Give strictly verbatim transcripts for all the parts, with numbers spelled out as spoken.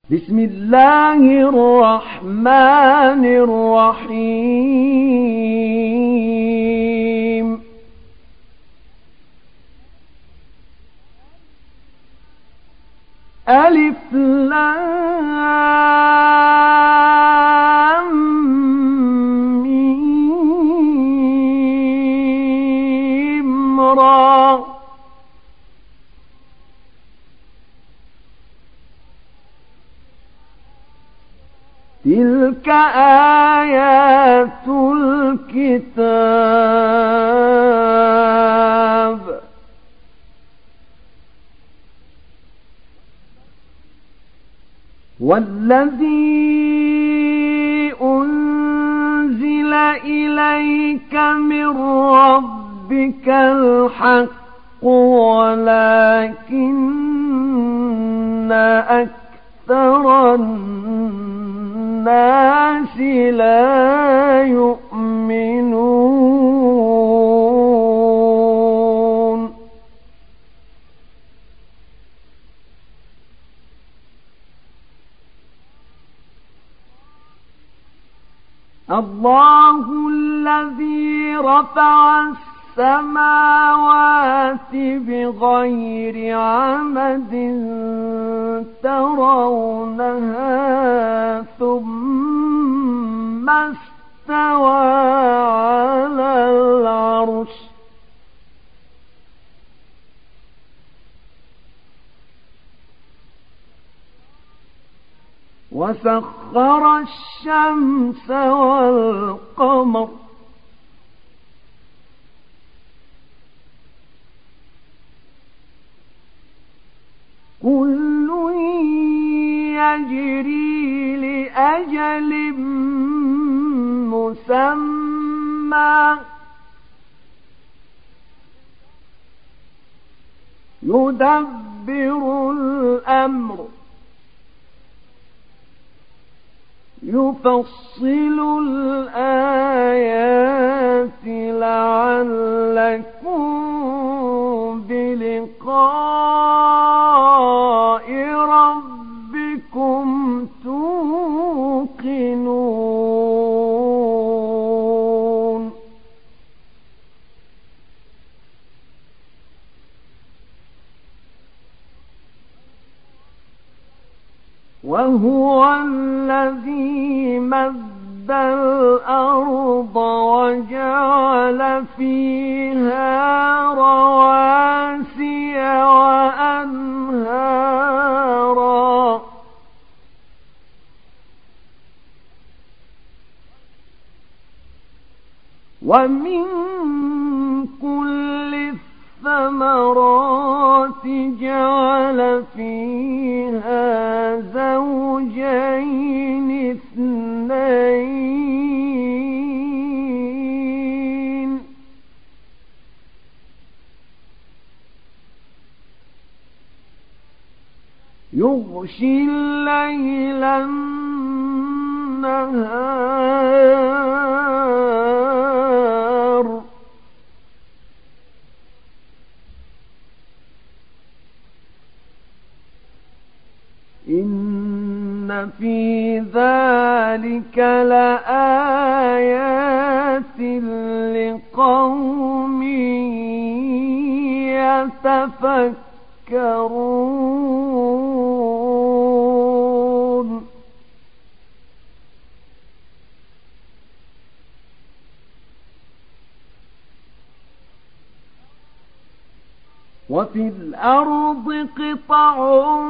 بسم الله الرحمن الرحيم ألف لام ميم را تلك آيات الكتاب والذي أنزل إليك من ربك الحق ولكن أكثر الناس لا يؤمنون الله الذي رفع السماوات بغير عمد ترونها ثم استوى على العرش وسخر الشمس والقمر كل يجري لأجل مسمى يدبر الأمر يفصل الآيات لعلكم بلقاء ربكم توقنون وهو الذي مد الأرض وجعل فيها رواسي وأنهارا ومن كل الثمرات جعل فيها زوجين اثنين يغشي الليل النهار إن في ذلك لآيات لقوم يتفكرون وفي الأرض قطع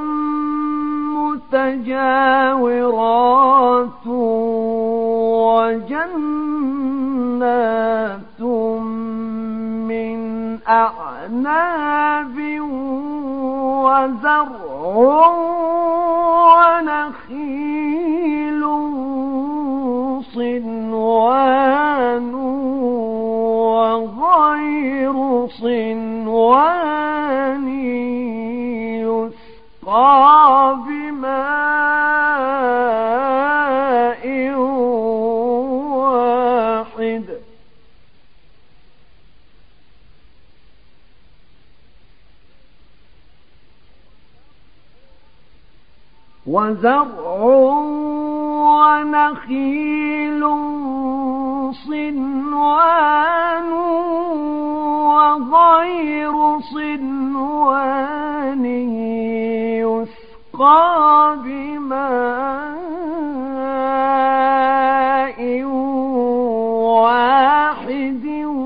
متجاورات وجنات من أعناب وزرع ونخيل صنوان وغير صنوان يسقى بماء واحد وزرع ونخيل صنوان وغير صنوان يسقى بماء واحد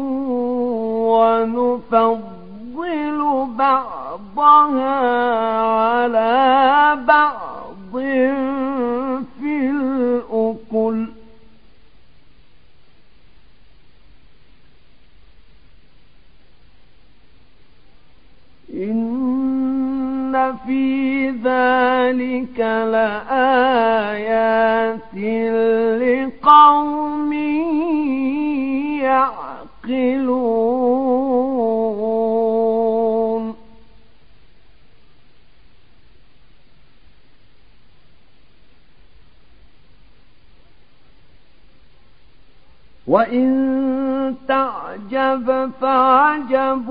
ونفضل بعضها على بعض في الأكل إن في ذلك لآيات لقوم يعقلون وإن تعجب فعجب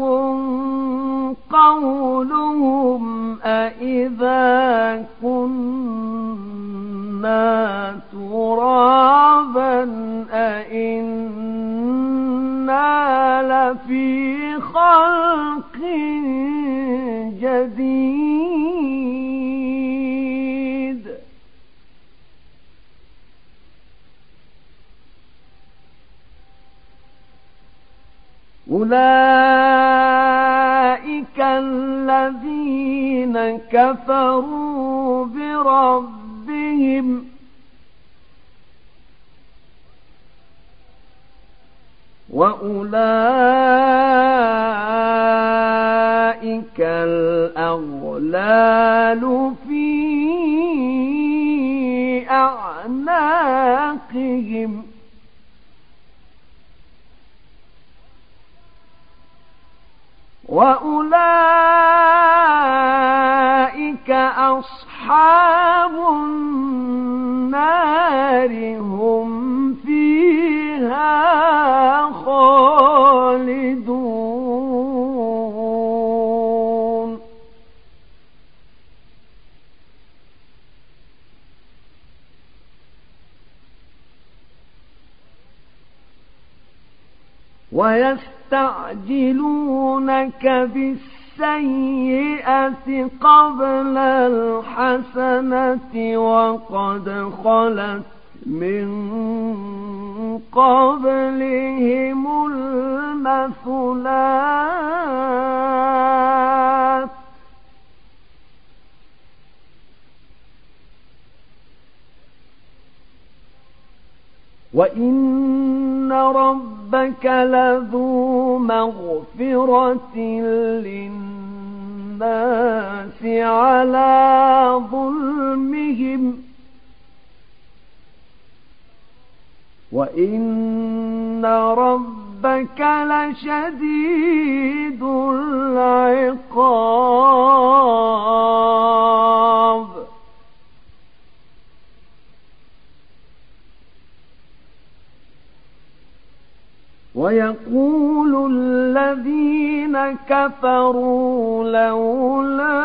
قولهم أإذا كنا ترابا أإنا لفي خلق جديد أولئك الذين كفروا بربهم وأولئك الأغلال في أعناقهم وأولئك أصحاب النار هم فيها خالدون ويستعجلونك بالسيئة قبل الحسنة وقد خلت من قبلهم المثلات وإن ربك لذو مغفرة للناس على ظلمهم وإن ربك لشديد العقاب ويقول الذين كفروا لولا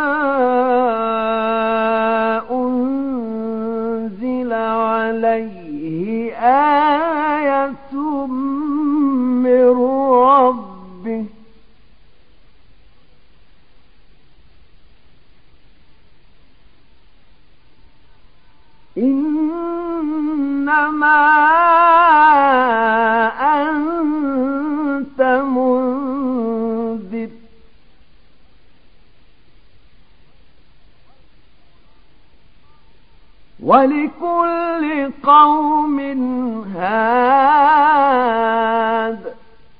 أنزل عليه آية من ربه إنما أنت منذر ولكل قوم هاد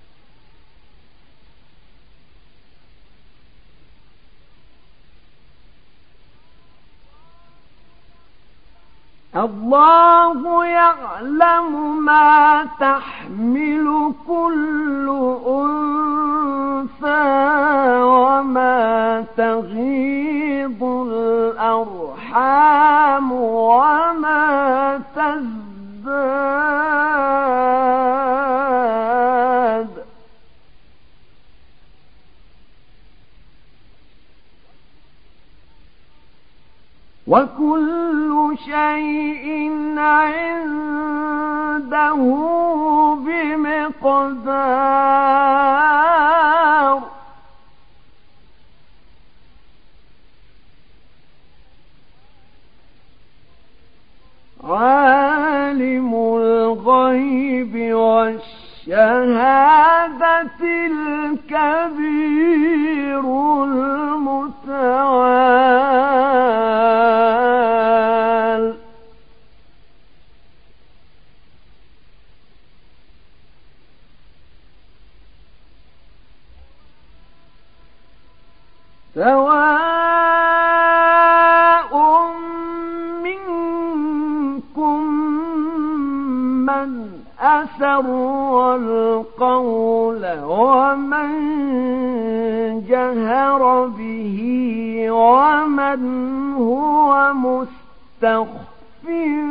الله يعلم ما تحمل كل أنثى وما تغيض الأرحام وما تزداد وكل شيء عنده بمقدار عالم الغيب والشهادة الكبير المتعال سواء منكم من أسر القول ومن جهر به ومن هو مستخف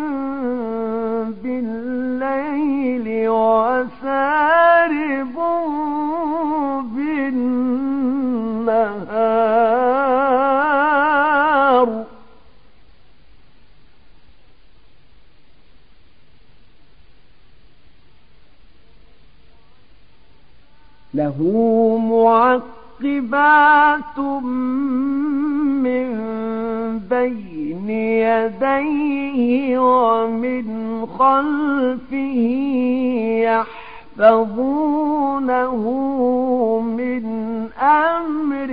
بالليل وسارب بالنهار له معقبات من بين يديه ومن خلفه يحفظونه من أمر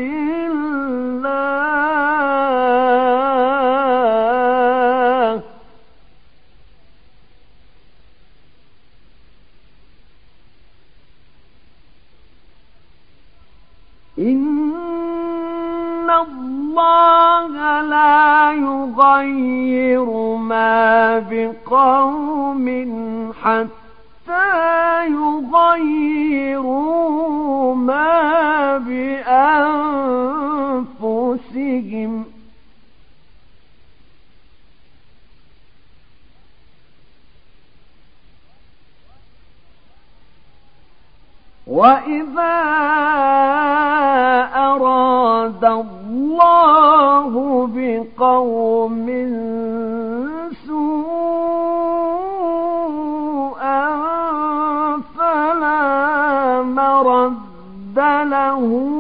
الله إن الله لا يغير ما بقوم حتى يغيروا ما بأنفسهم وإذا أراد الله بقوم سوءا فلا مرد له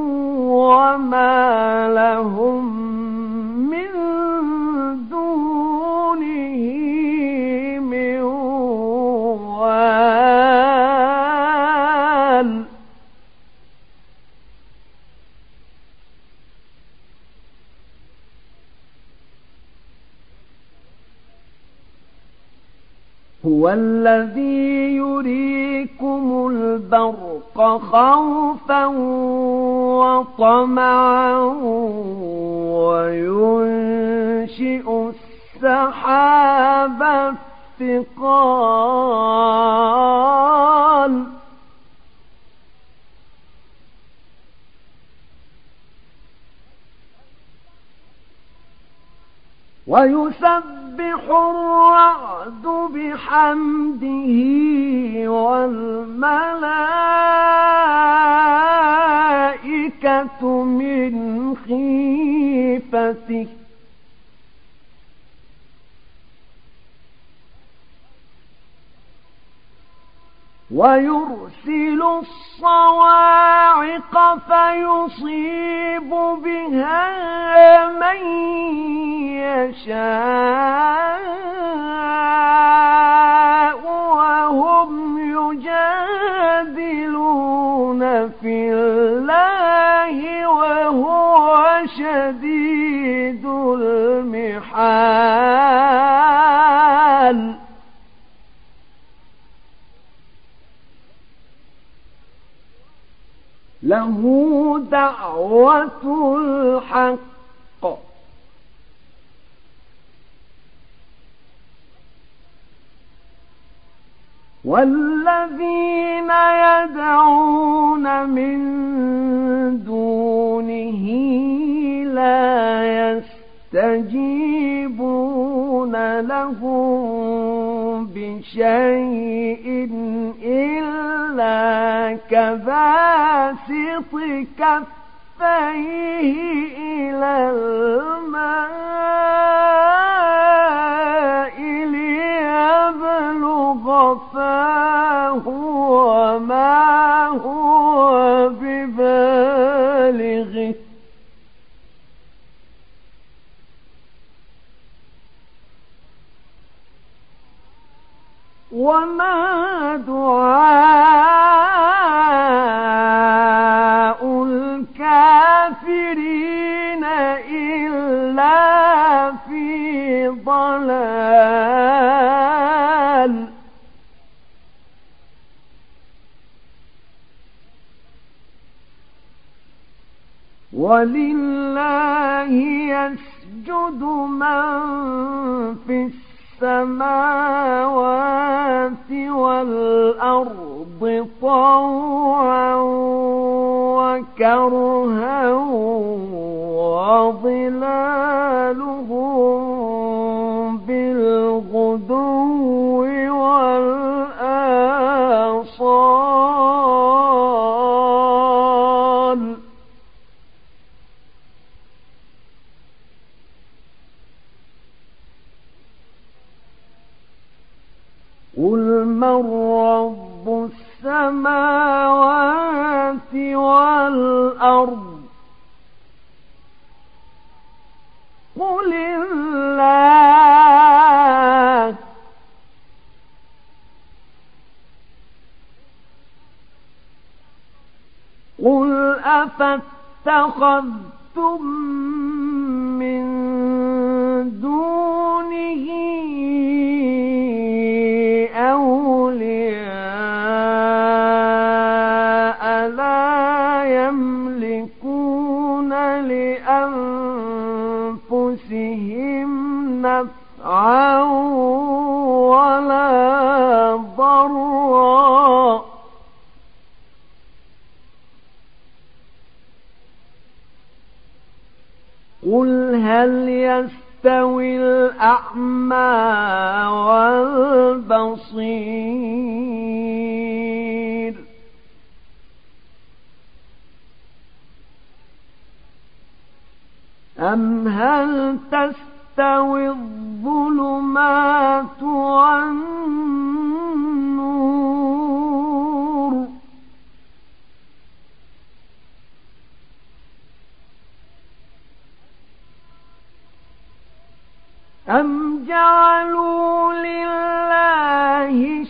وما لهم من دونه من وال هو الذي يريكم البرق خوفا وطمعا وينشئ السحاب الثقال ويسبح الرعد بحمده والملائكة من خيفته ويرسل الصواعق فيصيب بها من يشاء وهم يجادلون في الله وهو شديد المحال له دعوة الحق والذين يدعون من دونه لا يستجيبون لهم بشيء إلا كباسط كفيه إلى الماء وما دعاء الكافرين إلا في ضلال. ولله يسجد من في السماوات والأرض طوعا وكرها وظلالهم بالغدو والآصال. قل من رب السماوات والأرض قل الله. قل أفاتخذتم من دونه أولياء لا يملكون لأنفسهم نفعا ولا ضرا. قل هل يستوي الأعمى والبصير أم هل تستوي الظلمات والنور أم جعلوا لله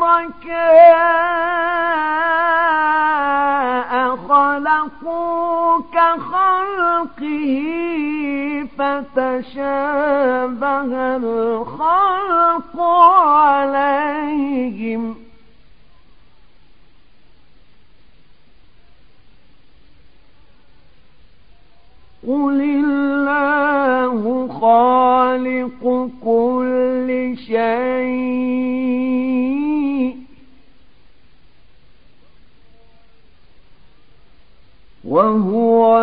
شركاء خلقوا كخلقه فتشابه الخلق عليهم قل الله خالق كل شيء وهو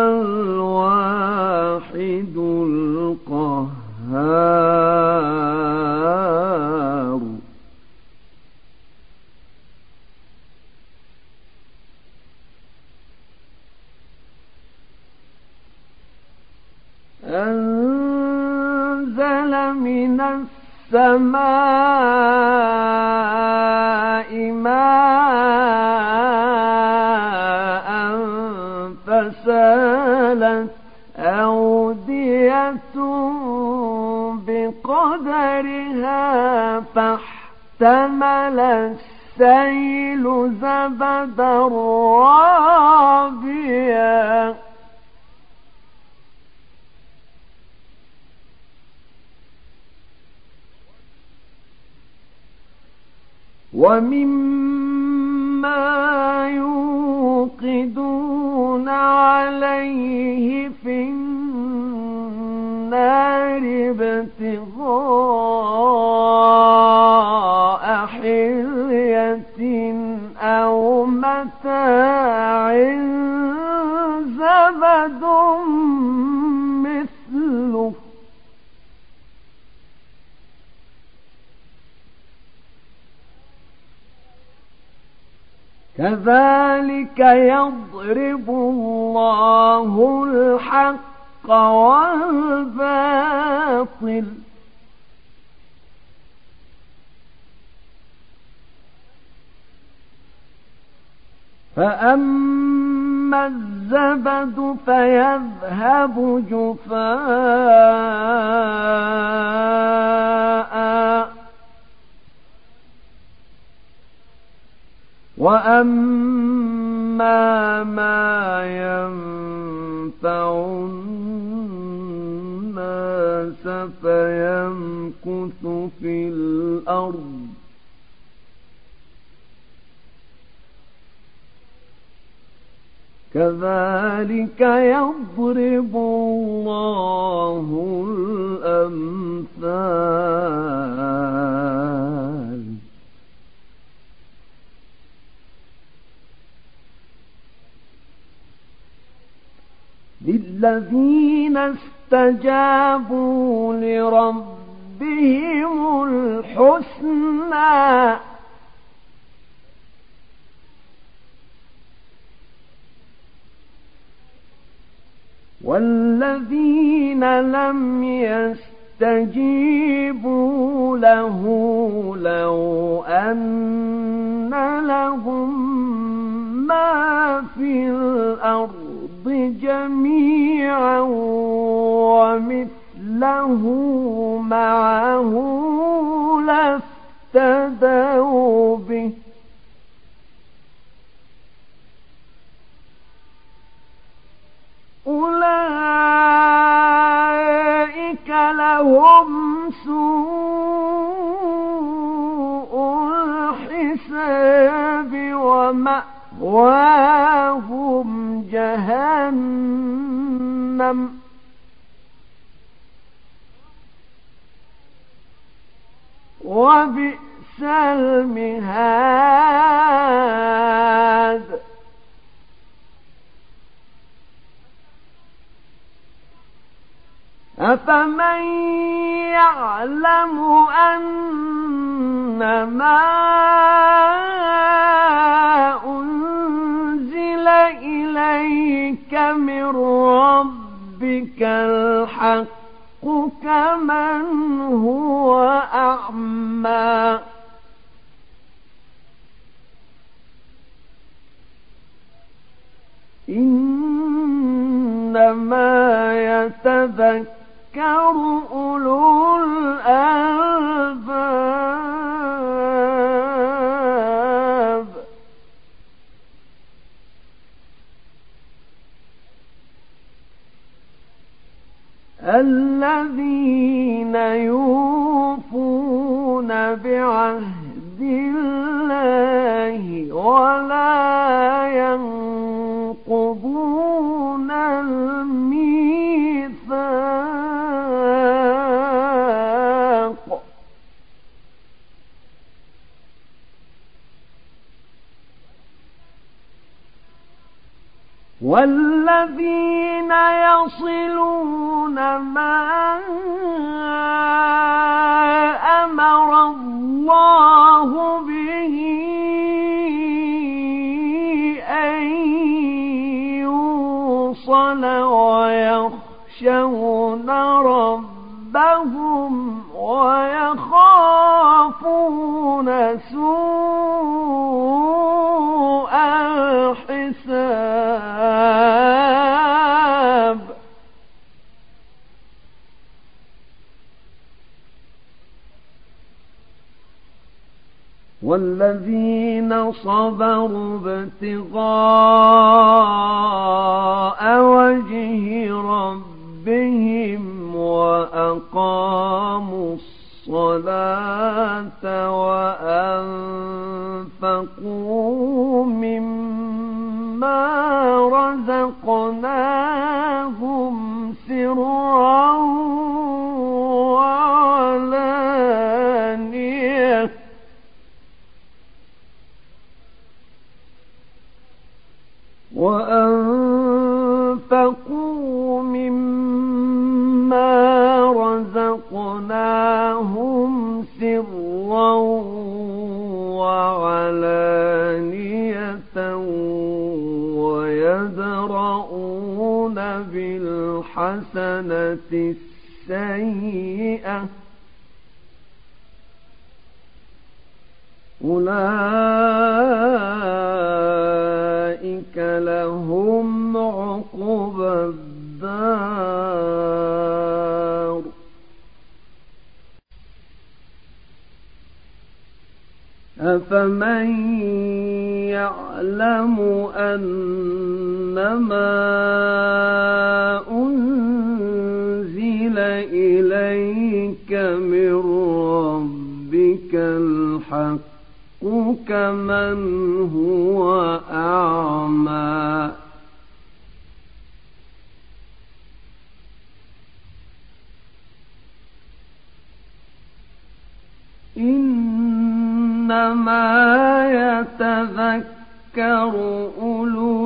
الواحد القهار. أنزل من السماء ماء فسالت أودية بقدرها فاحتمل السيل زبدا رابيا ومما يوقدون عليه في النار ابتغاء حلية أو متاع زبد مثله كذلك يضرب الله الحق والباطل فأما الزبد فيذهب جفاء وأما ما ينفع الناس فيمكث في الأرض كذلك يضرب الله الأمثال للذين استجابوا لربهم الحسنى والذين لم يستجيبوا له لو أن لهم ما في الأرض جميعا ومثله معه لافتدوا به أولئك لهم سوء الحساب ومأواهم جهنم وبئس المهاد أفمن يعلم أنما أنزل إليك من ربك الحق كمن هو أعمى إنما يتذكر أولو الألباب الذين يوفون بعهد الله ولا ينقضون الميثاق والذين يصلون ما أمر الله به أن يوصل ويخشون ربهم ويخافون سوء الحساب والذين صبروا ابتغاء وجه ربهم وأقاموا الصلاة وأنفقوا مما رزقناهم سرا وعلانية وأنفقوا مما رزقناهم سرا وعلانية ويدرؤون بالحسنة السيئة أولئك لهم عقبى الدار أفمن يعلم أنما أنزل إليك من ربك الحق كمن هو أعمى إنما يتذكر أولو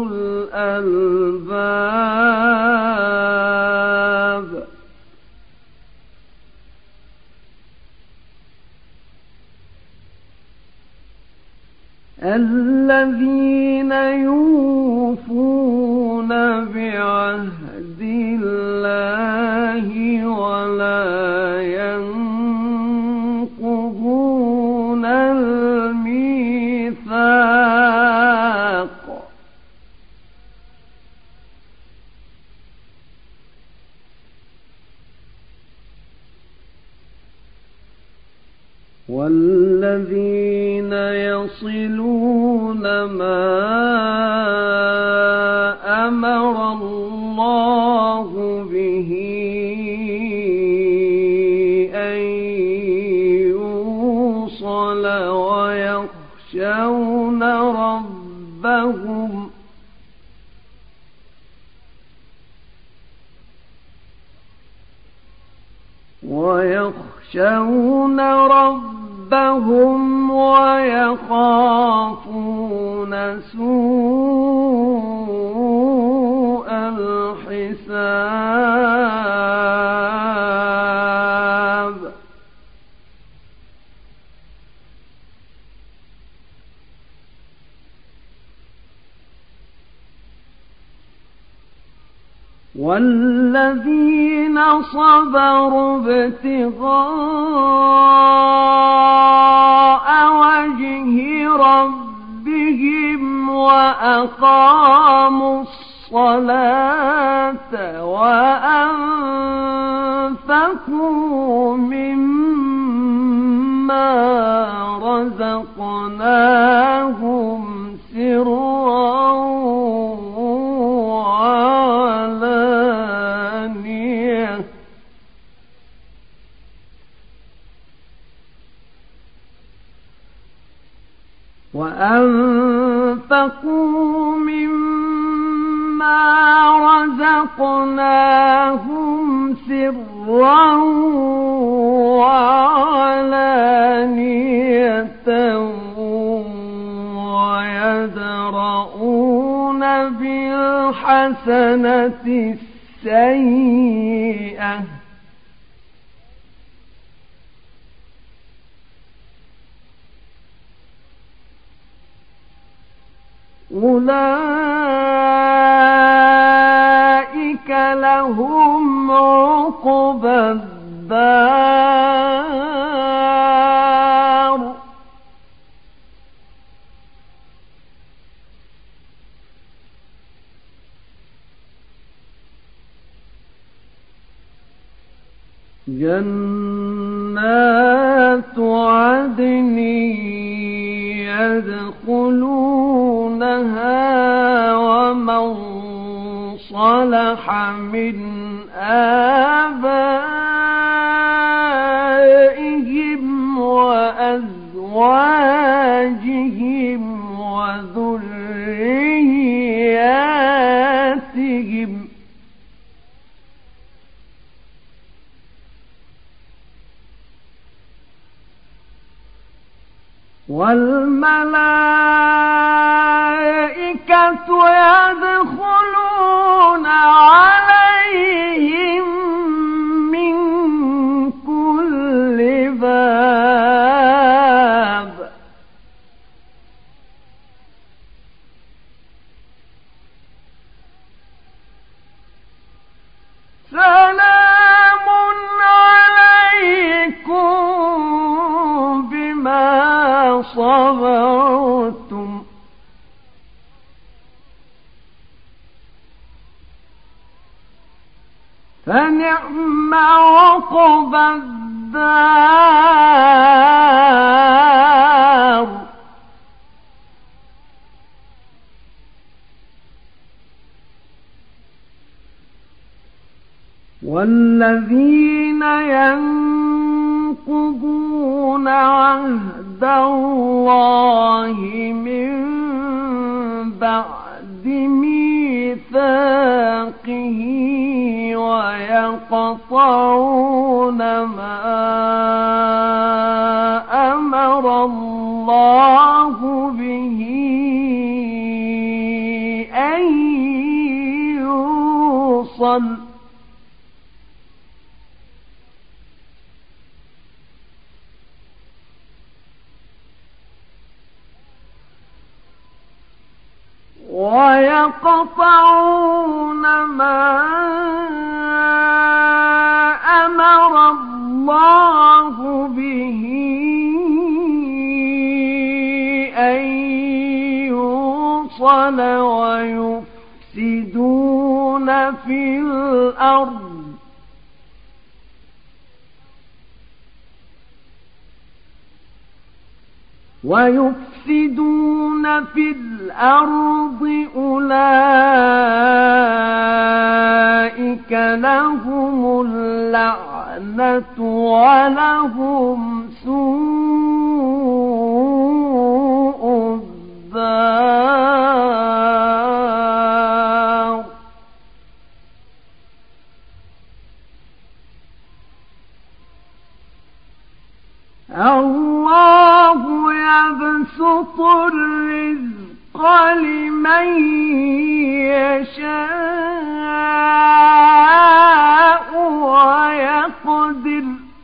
الألباب الذين يوفون بعهد الله ولا ينقضون الميثاق والذين يصلون ما أمر الله به أن يوصل ويخشون ربهم ويخشون ربهم ويخافون سوء الحساب والذين صبروا ابتغاء وجه ربهم وأقاموا الصلاة وأنفقوا مما رزقناهم سرا وعلانية وأنفقوا مما رزقناهم سرا وعلانية ويدرؤون بالحسنة السيئة أولئك لهم عقبى الدار جنات عدن يدخلونها ومن صلح من آبائهم وأزواجهم وذرياتهم والملائكة يدخلون عليهم من كل باب سلام عليكم بما صبرتم فنعم عقبى الدار والذين ينقضون عهد الله من بعد ميثاقه ويقطعون ما أمر الله به أن يوصل ويقطعون ما أمر الله به أن يوصل ويفسدون في الأرض ويفسدون في الأرض أولئك لهم اللعنة ولهم سوء الدار الله يبسط الرزق لمن يشاء ويقدر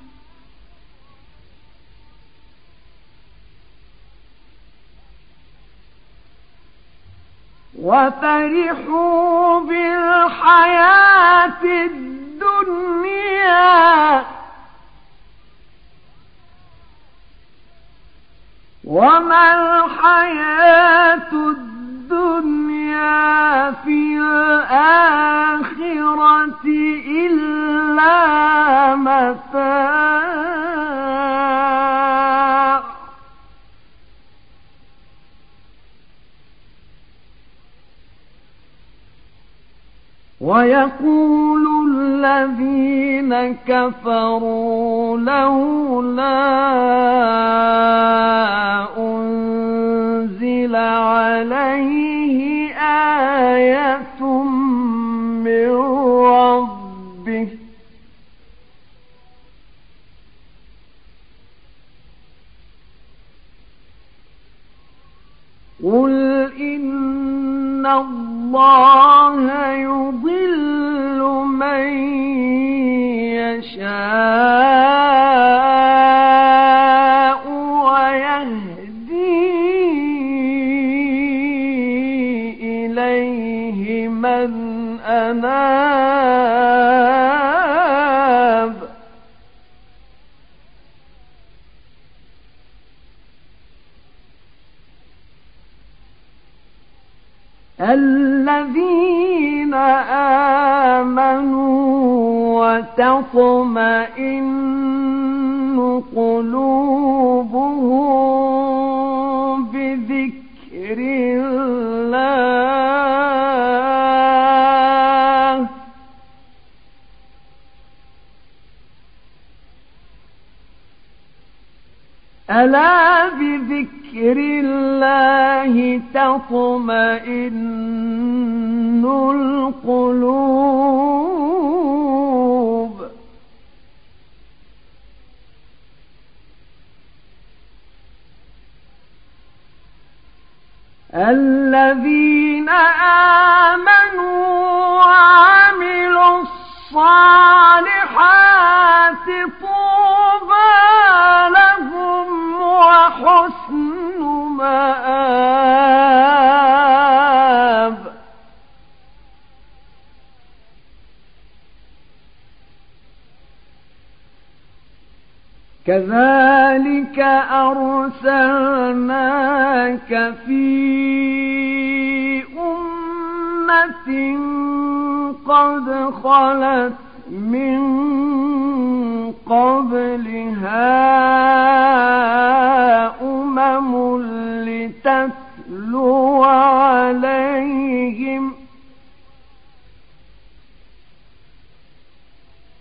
وفرحوا بالحياة الدنيا وما الحياة الدنيا في الآخرة إلا متاع ويقول الذين كفروا لولا أنزل عليه آية من ربه قل إن الله يضل من يشاء ويهدي إليه من أناب الذين آمنوا وتطمئن قلوبهم بذكر الله ألا بذكر الله تطمئن القلوب الذين آمنوا وعملوا الصالحات طوبى لهم وحسن مآب كذلك أرسلناك في أمة قد خلت من قبلها أمم لتتلو عليهم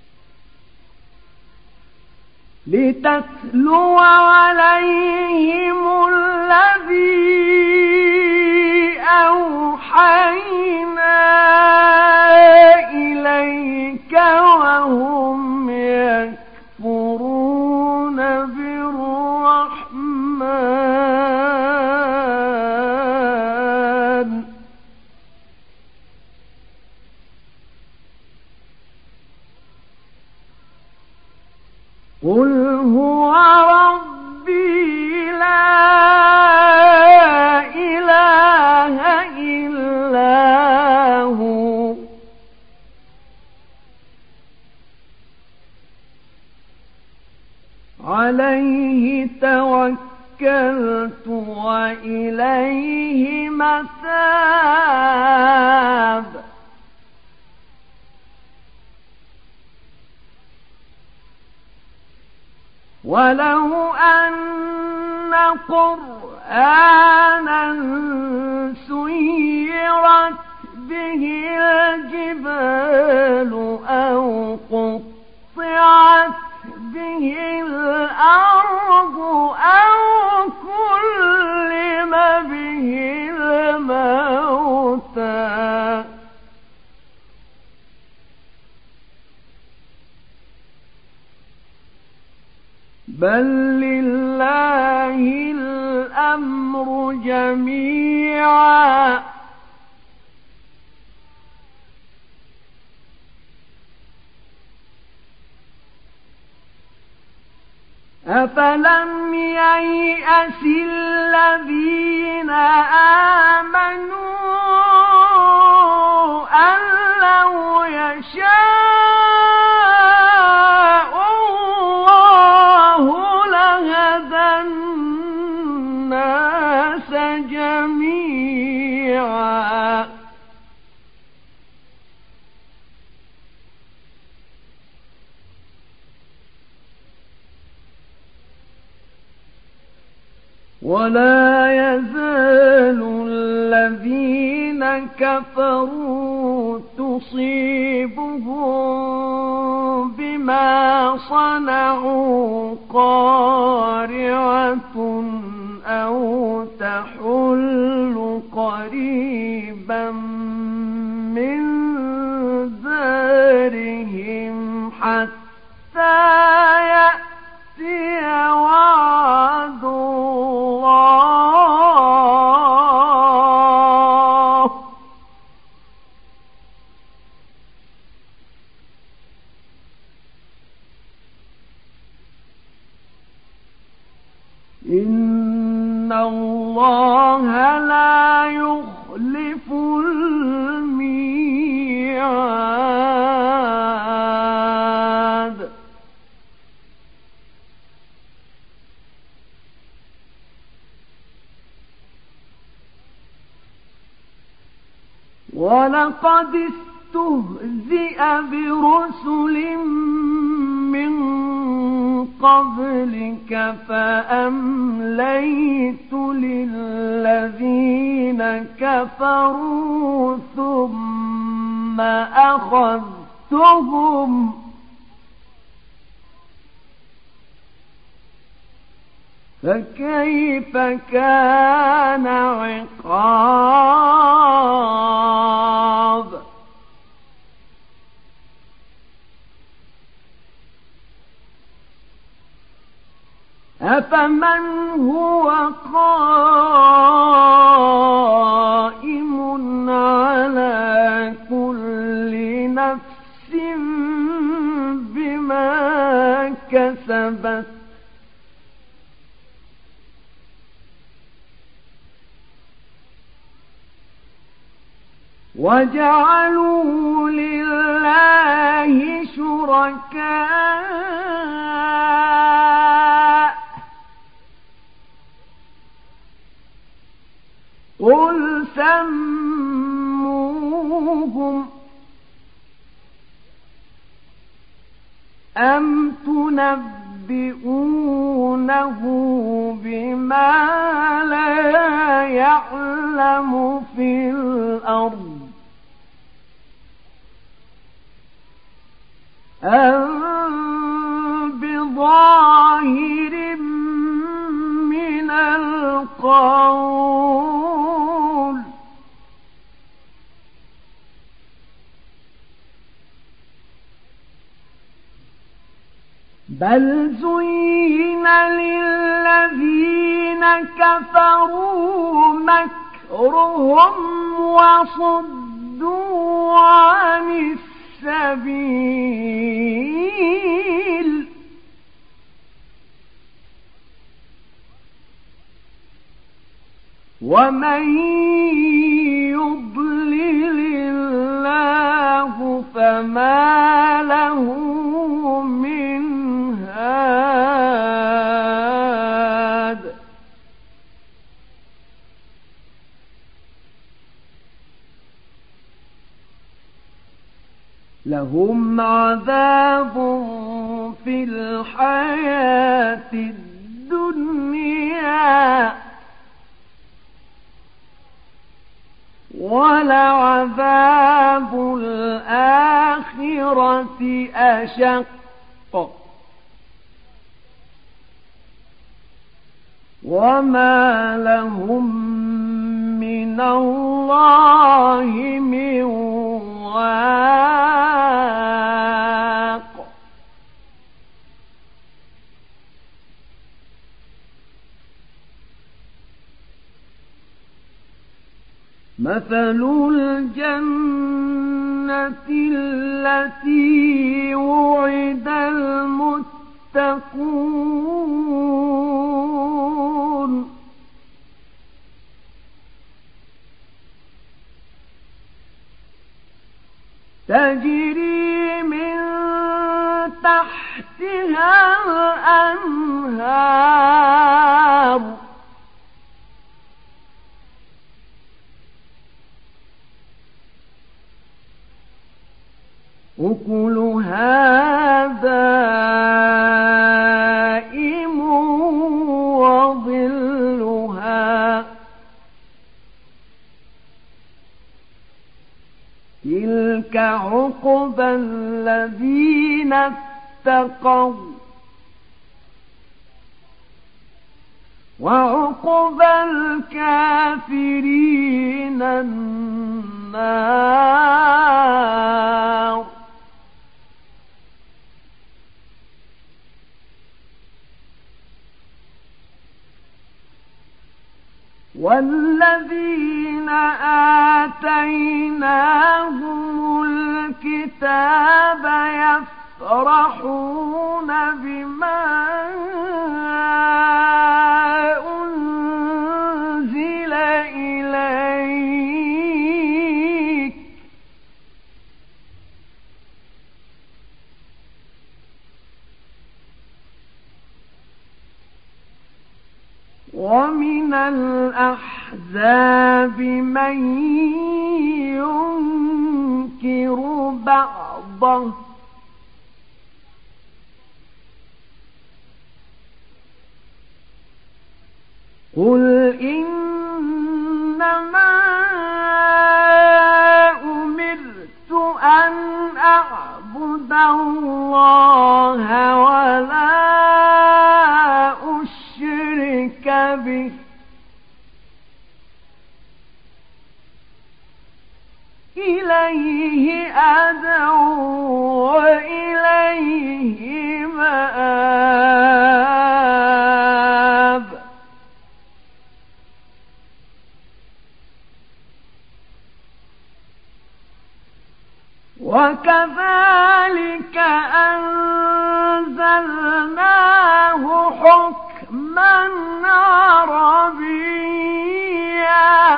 لتتلو عليهم الذي أوحينا إليك وهم يكفرون بالرحمن قل هو ربي لا إله إلا هو عليه توكلت وإليه متاب ولو أن قرآنا سيرت به الجبال أو قطعت به الأرض أو كلم به الموتى بل لله الأمر جميعا أفلم ييأس الذين آمنوا أن لو يشاء الله لهدى الناس جميعا ولا يزال الذين كفروا تصيبهم بما صنعوا قارعة أو تحل قريبا من دارهم حتى يأتي وعد الله إن الله لا يخلف الميعاد ولقد استهزئ برسل من قبلك فأمليت للذين كفروا ثم أخذتهم فكيف كان عقاب أفمن هو قائم على كل نفس بما كسبت وجعلوا لله شركاء قل سموهم أم تنبئونه بما لا يعلم في الأرض أم بضاعة بل زين للذين كفروا مكرهم وصدوا عن السبيل ومن يضلل الله فما له من هاد لهم عذاب في الحياة الدنيا ولعذاب الآخرة أشق وما لهم من الله من واق مثل الجنة التي وعد المتقون تجري من تحتها الأنهار أكلها دائم وظلها تلك عقبى الذين اتقوا وعقبى الكافرين النار والذين آتيناهم الكتاب يفرحون بما أنزل إليك ومن الأحزاب من ينكر بعضه قل إنما أمرت أن أعبد الله ولا أشرك به إليه أدعو وإليه مآب وكذلك أنزلناه حكما عربيا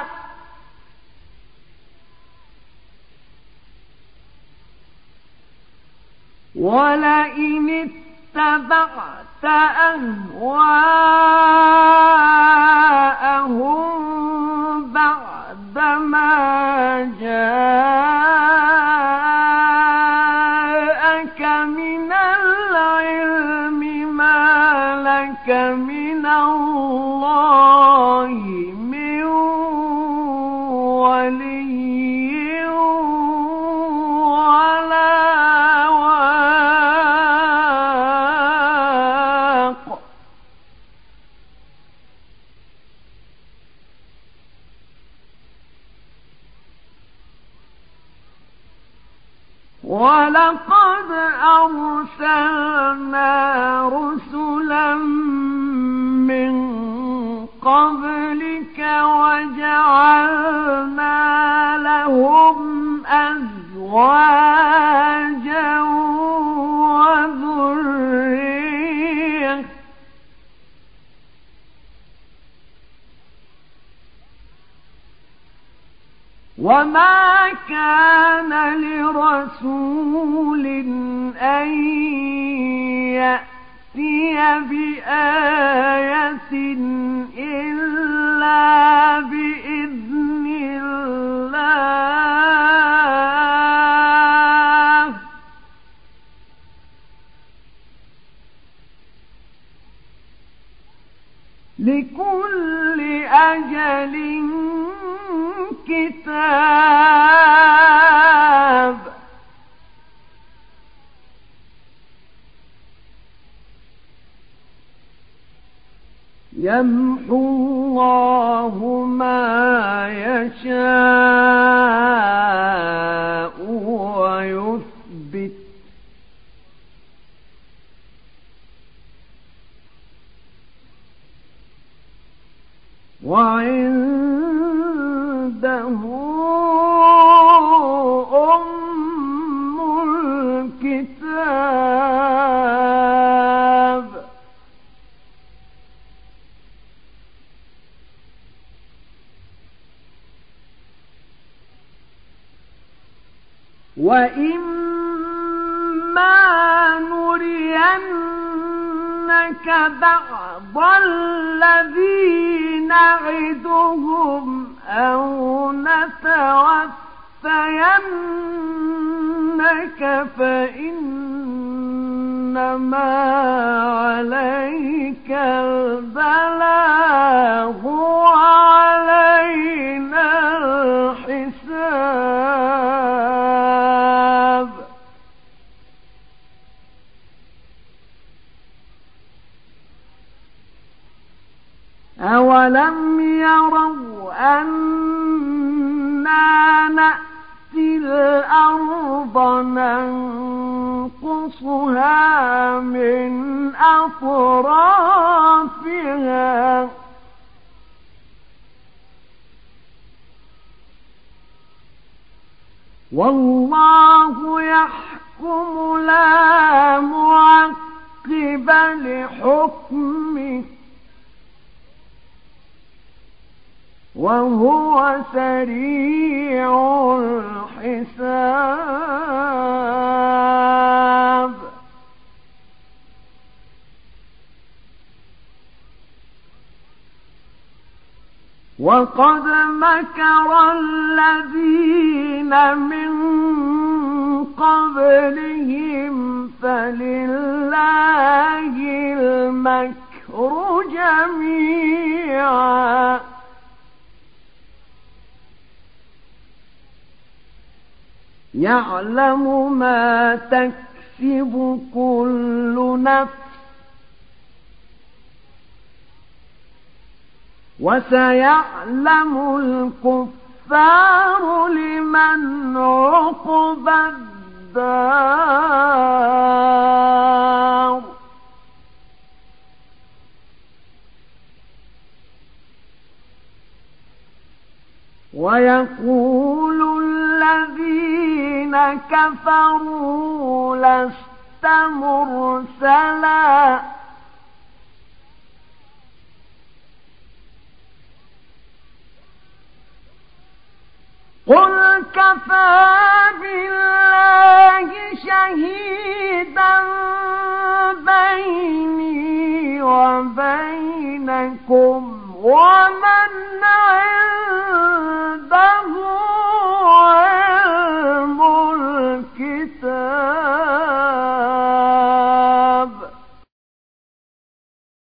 ولئن اتبعت أهواءهم بعدما جاءك من العلم ما لك من الله من ولي ولا ولقد ولقد أرسلنا رسلا من قبلك وجعلنا لهم أزواجا وذرية وما كان لرسول أن يأتي بآية إلا بإذن الله لكل أجل كتاب يمحو الله ما يشاء ويثبت وعنده أم الكتاب وإما نرينك بعض الذي نعدهم أو نتوفينك فإنما عليك البلاغ وعلينا الحساب أولم يروا أنا نأتي الأرض ننقصها من أطرافها والله يحكم لا معقب لحكمه وهو سريع الحساب وقد مكر الذين من قبلهم فلله المكر جميعا يعلم ما تكسب كل نفس وسيعلم الكفار لمن عقبى الدار ويقول الذين كفروا لست مرسلا قل كفى بالله شهيدا بيني وبينكم ومن